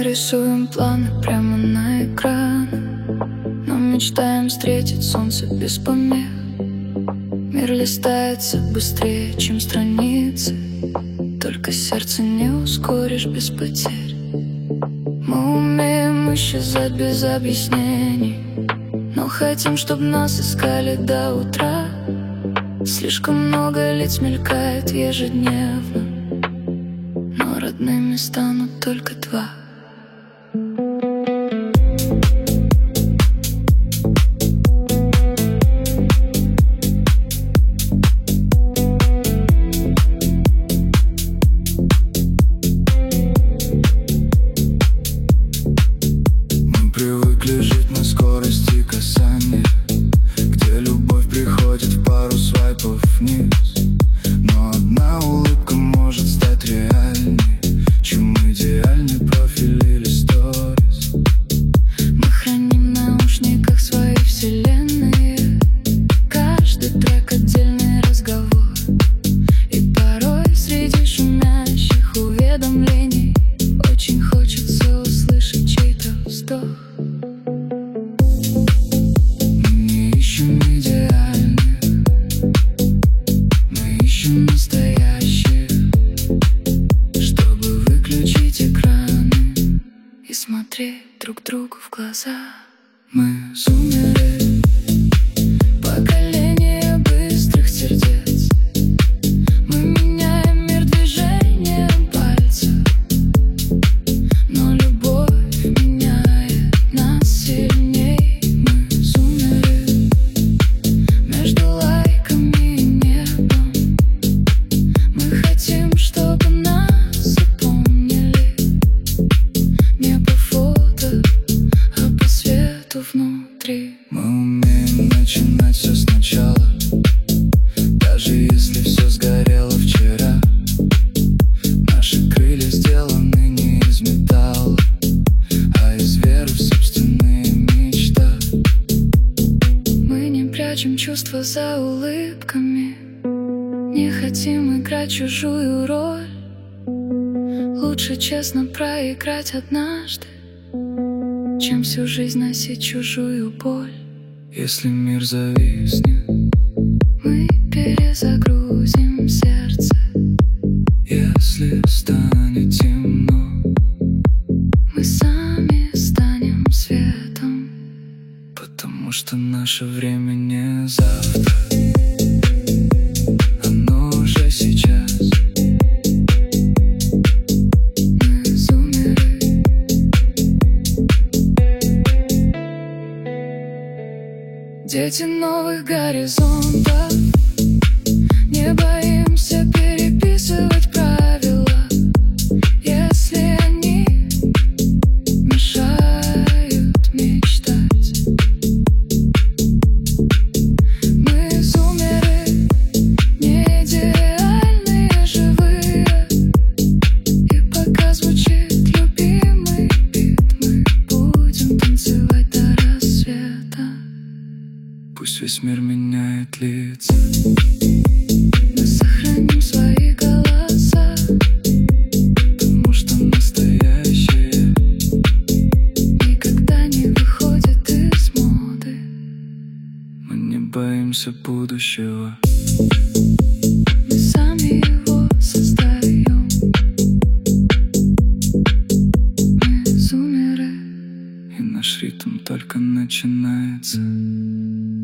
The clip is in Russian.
рисуем планы прямо на экран, но мечтаем встретить солнце без помех. Мир листается быстрее, чем страницы, только сердце не ускоришь без потерь. Мы умеем исчезать без объяснений, но хотим, чтоб нас искали до утра. Слишком много лиц мелькает ежедневно, но родными станут только два. Мы привыкли жить на скорости касания, где любовь приходит в пару свайпов вниз. Но одна улыбка может стать реальней, чем идеальный профиль или сторис. Мы храним в наушниках свои вселенные, каждый трек отдельный разговор. И порой среди шумящих уведомлений очень хочется услышать чей-то вздох. Мы не ищем идеальных, мы ищем настоящих, чтобы выключить экраны И смотреть друг другу в глаза. Мы зумеры, Поколение быстрых сердец. Мы меняем мир движением пальца, но любовь меняет нас сильней. Мы зумеры между лайками и небом. Мы хотим, чтобы нас запомнили не по фото, а по свету внутри. мы умеем начинать все сначала, даже если все сгорело вчера. Наши крылья сделаны не из металла, а из веры в собственные мечты. Мы не прячем чувства за улыбками, не хотим играть чужую роль. Лучше честно проиграть однажды, чем всю жизнь носить чужую боль. Если мир зависнет, Мы перезагрузим сердце, если станет темно, мы сами станем светом. потому что наше время не завтра, оно уже сейчас. Мы зумеры, дети новых горизонтов. Не боимся переписывать правила, если они мешают мечтать. Мы зумеры, не идеальные, живые. И пока звучит любимый бит, мы будем танцевать до рассвета. Пусть весь мир меняет лица, Мы сохраним свои голоса, потому что настоящее никогда не выходит из моды. мы не боимся будущего. Мы сами его создаем. Мы зумеры. И наш ритм только начинается.